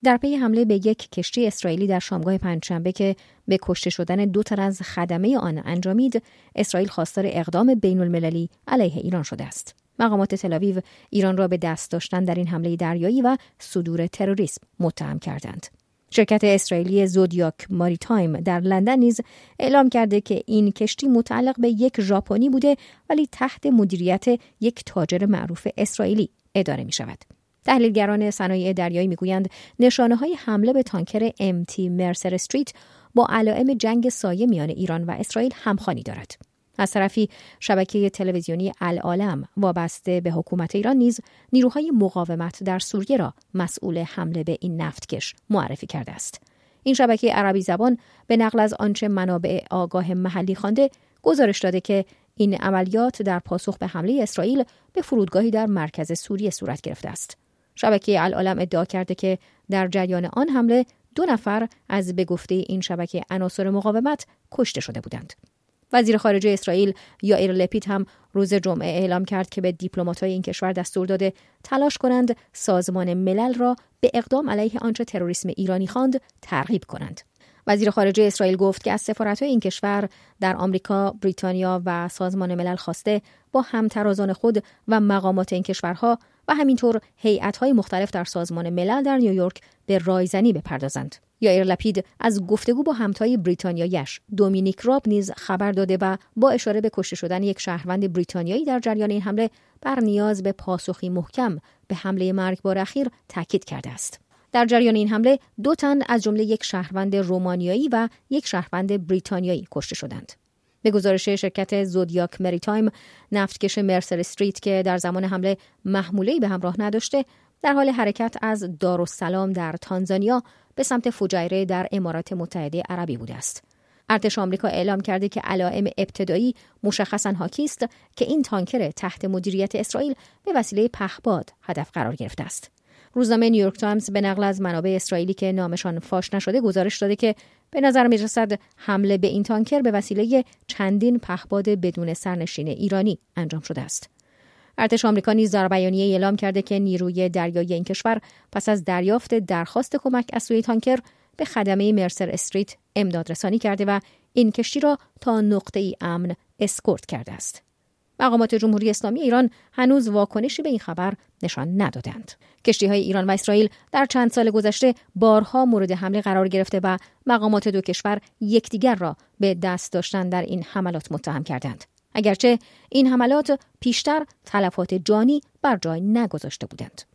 در پی حمله به یک کشتی اسرائیلی در شامگاه پنجشنبه که به کشته شدن 2 تن از خدمه آن انجامید، اسرائیل خواستار اقدام بین‌المللی علیه ایران شده است. مقامات تل‌آویو ایران را به دست داشتن در این حمله دریایی و صدور تروریسم متهم کردند. شرکت اسرائیلی زودیاک ماریتایم در لندن نیز اعلام کرده که این کشتی متعلق به یک ژاپنی بوده ولی تحت مدیریت یک تاجر معروف اسرائیلی اداره می شود. تحلیلگران صنایع دریایی میگویند نشانه‌های حمله به تانکر MT مرسر استریت با علائم جنگ سایه میان ایران و اسرائیل همخوانی دارد. از طرفی شبکه تلویزیونی العالم وابسته به حکومت ایران نیز نیروهای مقاومت در سوریه را مسئول حمله به این نفتکش معرفی کرده است. این شبکه عربی زبان به نقل از آنچه منابع آگاه محلی خوانده گزارش داده که این عملیات در پاسخ به حمله اسرائیل به فرودگاهی در مرکز سوریه صورت گرفته است. شبکه العالم ادعا کرده که در جریان آن حمله 2 نفر از به گفته این شبکه عناصر مقاومت کشته شده بودند. وزیر خارجه اسرائیل یائیر لپید هم روز جمعه اعلام کرد که به دیپلمات‌های این کشور دستور داده تلاش کنند سازمان ملل را به اقدام علیه آنچه تروریسم ایرانی خواند ترغیب کنند. وزیر خارجه اسرائیل گفت که از سفارت‌های این کشور در آمریکا، بریتانیا و سازمان ملل خواسته با همترازان خود و مقامات این کشورها و همینطور هیئت‌های مختلف در سازمان ملل در نیویورک به رایزنی بپردازند. یائیر لپید از گفتگو با همتای بریتانیایش دومینیک راب نیز خبر داده و با اشاره به کشته شدن یک شهروند بریتانیایی در جریان این حمله بر نیاز به پاسخی محکم به حمله مرگبار اخیر تاکید کرده است. در جریان این حمله 2 تن از جمله یک شهروند رومانیایی و یک شهروند بریتانیایی کشته شدند. به گزارش شرکت زودیاک ماریتایم، نفتکش مرسر استریت که در زمان حمله محموله‌ای به همراه نداشته، در حال حرکت از دارالسلام در تانزانیا به سمت فجیره در امارات متحده عربی بوده است. ارتش آمریکا اعلام کرده که علائم ابتدایی مشخصاً حاکی است که این تانکر تحت مدیریت اسرائیل به وسیله پهپاد هدف قرار گرفته است. روزنامه نیویورک تایمز به نقل از منابع اسرائیلی که نامشان فاش نشده گزارش داده که به نظر می‌رسد حمله به این تانکر به وسیله چندین پهپاد بدون سرنشین ایرانی انجام شده است. ارتش آمریکا نیز در بیانیه اعلام کرده که نیروی دریایی این کشور پس از دریافت درخواست کمک از سوی تانکر به خدمه مرسر استریت امداد رسانی کرده و این کشتی را تا نقطه‌ای امن اسکورت کرده است. مقامات جمهوری اسلامی ایران هنوز واکنشی به این خبر نشان ندادند. کشتی‌های ایران و اسرائیل در چند سال گذشته بارها مورد حمله قرار گرفته و مقامات 2 کشور یکدیگر را به دست داشتن در این حملات متهم کردند. اگرچه این حملات پیشتر تلفات جانی بر جای نگذاشته بودند.